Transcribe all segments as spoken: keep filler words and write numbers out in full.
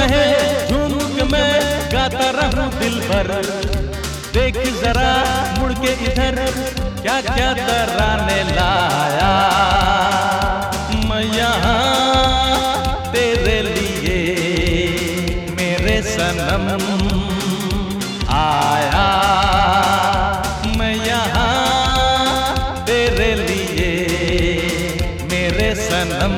कहे झूम के मैं गाता रहूं दिल भर। देख जरा मुड़ के इधर क्या क्या तराने लाया मैं यहाँ तेरे लिए मेरे सनम आया। मैं यहाँ तेरे लिए मेरे सनम।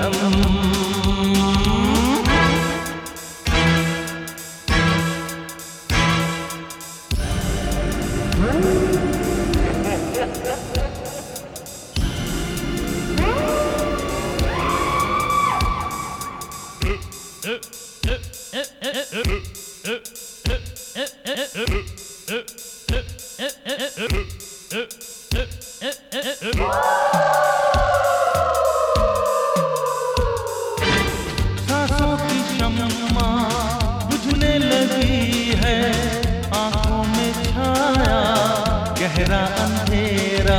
सांसों की शम्मा बुझने लगी है, आंखों में छाया गहरा अंधेरा।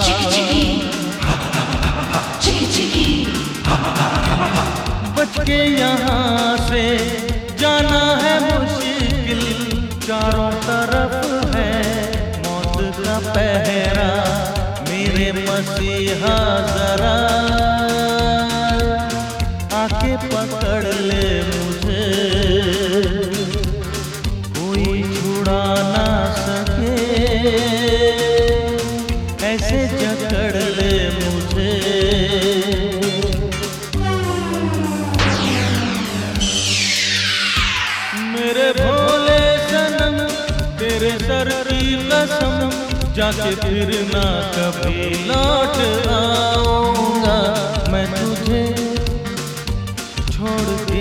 बच के यहाँ से जाना है मुश्किल, चारों तरफ है मौत का पहरा। मेरे मसीहा जरा आके पकड़ ले मुझे, कोई छुड़ा ना सके ऐसे जकड़ ले मुझे। मेरे भोले सनम तेरे सर की कसम, जाके फिर ना कभी लौट आऊंगा। मैं तुझे छोड़ के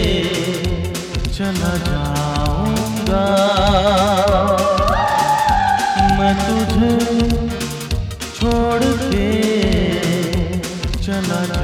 चला जाऊंगा, मैं तुझे छोड़ के चला जाऊंगा।